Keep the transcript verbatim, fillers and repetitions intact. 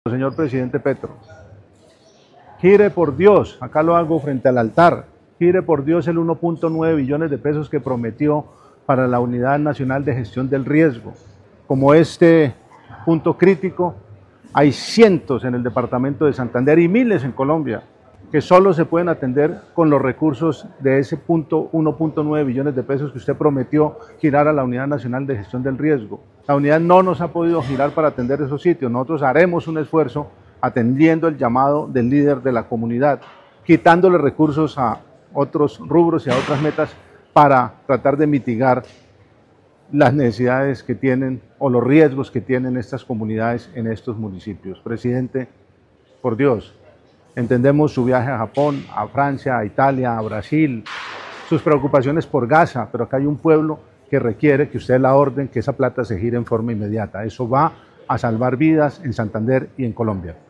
Señor presidente Petro, gire por Dios, acá lo hago frente al altar, gire por Dios el uno punto nueve billones de pesos que prometió para la Unidad Nacional de Gestión del Riesgo. Como este punto crítico, hay cientos en el departamento de Santander y miles en Colombia que solo se pueden atender con los recursos de ese punto uno punto nueve billones de pesos que usted prometió girar a la Unidad Nacional de Gestión del Riesgo. La unidad no nos ha podido girar para atender esos sitios. Nosotros haremos un esfuerzo atendiendo el llamado del líder de la comunidad, quitándole recursos a otros rubros y a otras metas para tratar de mitigar las necesidades que tienen o los riesgos que tienen estas comunidades en estos municipios. Presidente, por Dios, entendemos su viaje a Japón, a Francia, a Italia, a Brasil, sus preocupaciones por Gaza, pero acá hay un pueblo que requiere que usted la orden, que esa plata se gire en forma inmediata. Eso va a salvar vidas en Santander y en Colombia.